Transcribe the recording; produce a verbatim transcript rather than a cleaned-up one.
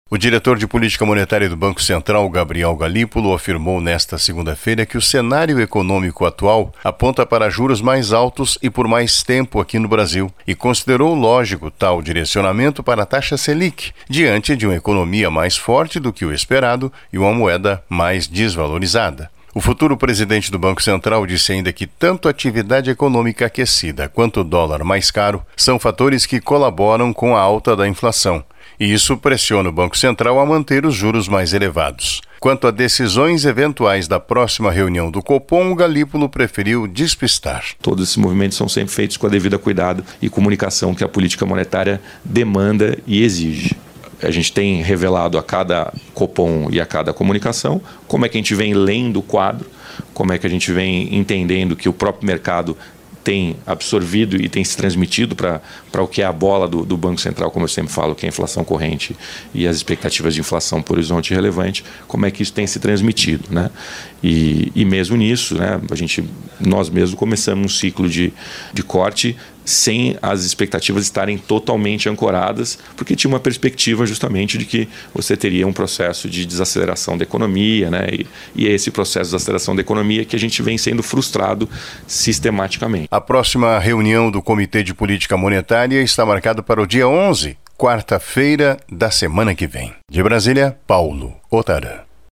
O diretor de política monetária do Banco Central, Gabriel Galípolo, afirmou nesta segunda-feira que o cenário econômico atual aponta para juros mais altos e por mais tempo aqui no Brasil e considerou lógico tal direcionamento para a taxa Selic, diante de uma economia mais forte do que o esperado e uma moeda mais desvalorizada. O futuro presidente do Banco Central disse ainda que tanto a atividade econômica aquecida quanto o dólar mais caro são fatores que colaboram com a alta da inflação. E isso pressiona o Banco Central a manter os juros mais elevados. Quanto a decisões eventuais da próxima reunião do Copom, o Galípolo preferiu despistar. Todos esses movimentos são sempre feitos com a devida cuidado e comunicação que a política monetária demanda e exige. A gente tem revelado a cada Copom e a cada comunicação como é que a gente vem lendo o quadro, como é que a gente vem entendendo que o próprio mercado tem absorvido e tem se transmitido para o que é a bola do, do Banco Central, como eu sempre falo, que é a inflação corrente e as expectativas de inflação por horizonte relevante, como é que isso tem se transmitido, né? E, e mesmo nisso, né, a gente, nós mesmos começamos um ciclo de, de corte sem as expectativas estarem totalmente ancoradas, porque tinha uma perspectiva justamente de que você teria um processo de desaceleração da economia, né? E, e é esse processo de desaceleração da economia que a gente vem sendo frustrado sistematicamente. A próxima reunião do Comitê de Política Monetária está marcada para o dia onze, quarta-feira da semana que vem. De Brasília, Paulo Otarã.